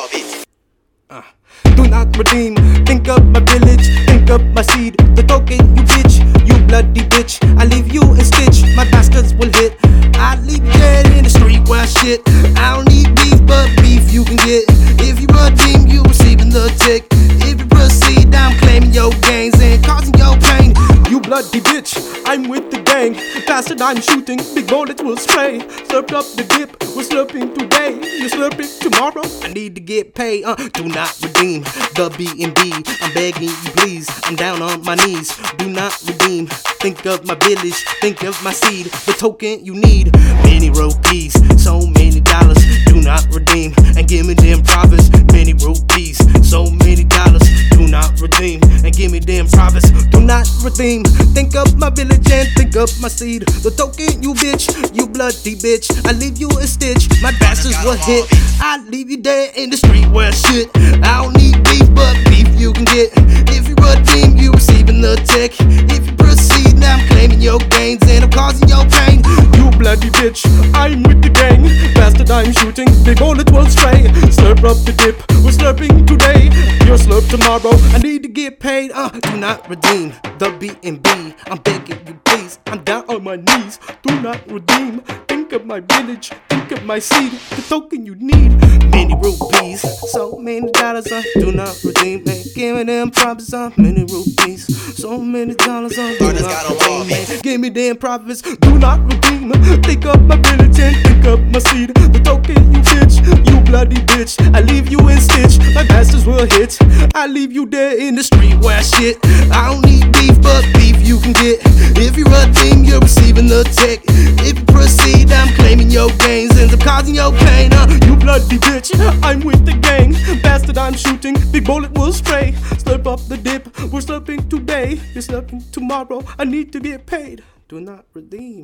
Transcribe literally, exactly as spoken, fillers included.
love it. Uh, do not redeem, think of my village, think of my seed. The token, you bitch, you bloody bitch. I leave you in stitch, my bastards will hit. I leave you dead in the street where I shit. I don't need beef, but beef you can get. If you redeem, you receiving the tick. If you proceed, I'm claiming your gains and causing your pain. You bloody bitch, I'm with the gang. Bastard, I'm shooting, big bullets will spray. Slurped up the dip, we're slurping today. You're slurping tomorrow, I need to get paid. Uh, do not redeem the B and B. I'm begging you please, I'm down on my knees. Do not redeem, think of my village, think of my seed. The token you need, many rupees, so many dollars. Do not redeem, and give me them profits. Many rupees, so many dollars. Do not redeem, and give me them profits. Do not redeem, think of my village and think of my seed. The token you bitch, you bloody bitch. I leave you in stitch, my bastards will hit. I leave you dead in the street where shit. I don't need beef, but beef you can get. If you redeem, you receiving the tick. If you proceed, now I'm claiming your gains and I'm causing your pain. You bloody bitch, I'm with the gang. Bastard, I'm shooting, big bullet will stray. Slurp up the dip, we're slurping today. You're slurp tomorrow, I need to get paid. Uh, do not redeem the B and B. I'm begging you please, I'm down on my knees. Do not redeem, think of my village, think of my seed. The token you need, many rupees, so many dollars. Uh, do not redeem, man. Give me them profits. Uh, many rupees, so many dollars. Uh, do not redeem, man. Give me them profits. Do not redeem, think of my village and think of my seed. The token you bitch, you bloody bitch. I leave you in stitch, my bastards will hit. I leave you dead in the street where I shit. I don't need beef, but beef you can get. If you redeem, you're receiving the tick. If you proceed, I'm claiming your gains and I'm causing your pain. Uh, you bloody bitch, I'm with the gang. Bastard, I'm shooting, big bullet will spray. Slurp up the dip, we're slurping today. You're slurping tomorrow, I need to get paid. Do not redeem.